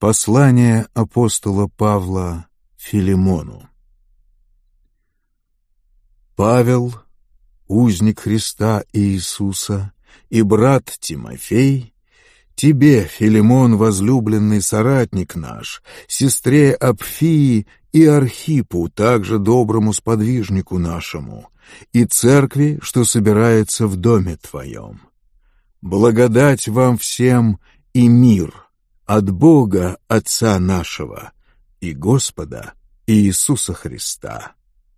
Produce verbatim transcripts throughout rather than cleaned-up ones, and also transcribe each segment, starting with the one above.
Послание апостола Павла Филимону. Павел, узник Христа Иисуса, и брат Тимофей, тебе, Филимон, возлюбленный соратник наш, сестре Апфии и Архипу, также доброму сподвижнику нашему, и церкви, что собирается в доме твоем. Благодать вам всем и мир от Бога Отца нашего и Господа Иисуса Христа.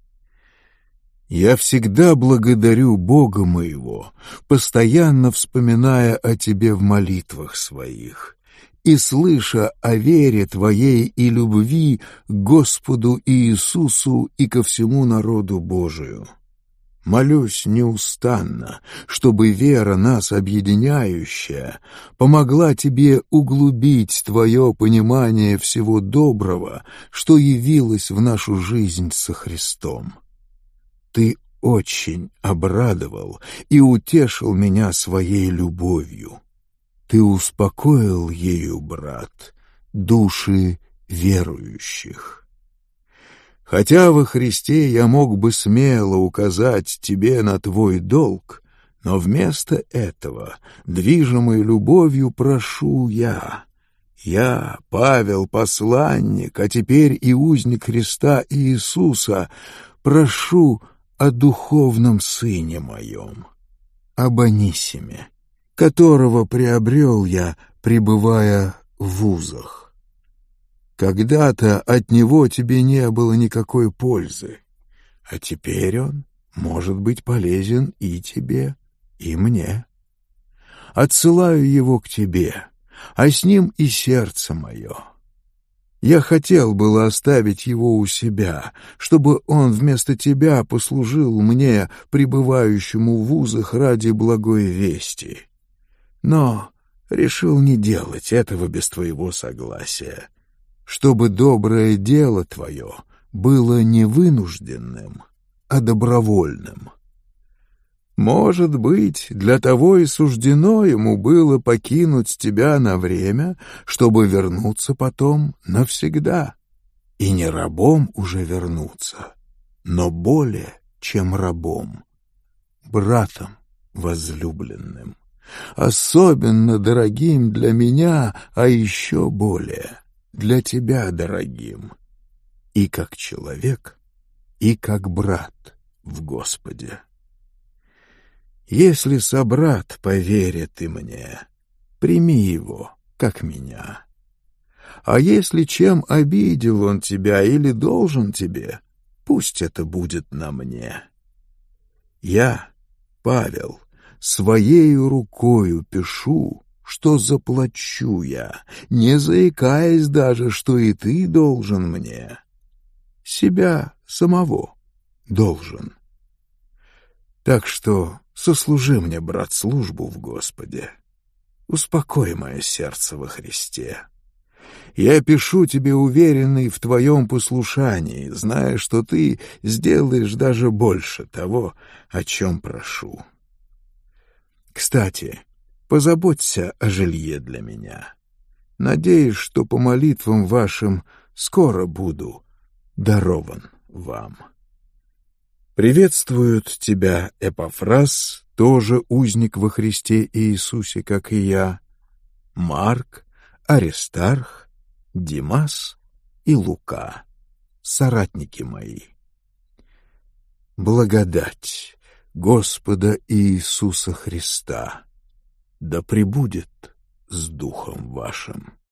Я всегда благодарю Бога моего, постоянно вспоминая о тебе в молитвах своих и слыша о вере твоей и любви к Господу Иисусу и ко всему народу Божию. Молюсь неустанно, чтобы вера нас объединяющая помогла тебе углубить твое понимание всего доброго, что явилось в нашу жизнь со Христом. Ты очень обрадовал и утешил меня своей любовью. Ты успокоил ею, брат, души верующих. Хотя во Христе я мог бы смело указать тебе на твой долг, но вместо этого, движимой любовью, прошу я, я, Павел, посланник, а теперь и узник Христа Иисуса, прошу о духовном сыне моем, об Анисиме, которого приобрел я, пребывая в узах. Когда-то от него тебе не было никакой пользы, а теперь он может быть полезен и тебе, и мне. Отсылаю его к тебе, а с ним и сердце мое. Я хотел было оставить его у себя, чтобы он вместо тебя послужил мне, пребывающему в узах, ради благой вести. Но решил не делать этого без твоего согласия, чтобы доброе дело твое было не вынужденным, а добровольным. Может быть, для того и суждено ему было покинуть тебя на время, чтобы вернуться потом навсегда, и не рабом уже вернуться, но более, чем рабом, братом возлюбленным, особенно дорогим для меня, а еще более для тебя дорогим, и как человек, и как брат в Господе. Если собрат поверит и мне, прими его, как меня. А если чем обидел он тебя или должен тебе, пусть это будет на мне. Я, Павел, своею рукою пишу, что заплачу я, не заикаясь даже, что и ты должен мне. Себя самого должен. Так что сослужи мне, брат, службу в Господе. Успокой мое сердце во Христе. Я пишу тебе, уверенный в твоем послушании, зная, что ты сделаешь даже больше того, о чем прошу. Кстати, позаботься о жилье для меня. Надеюсь, что по молитвам вашим скоро буду дарован вам. Приветствуют тебя Эпафрас, тоже узник во Христе Иисусе, как и я, Марк, Аристарх, Димас и Лука, соратники мои. Благодать Господа Иисуса Христа да пребудет с духом вашим.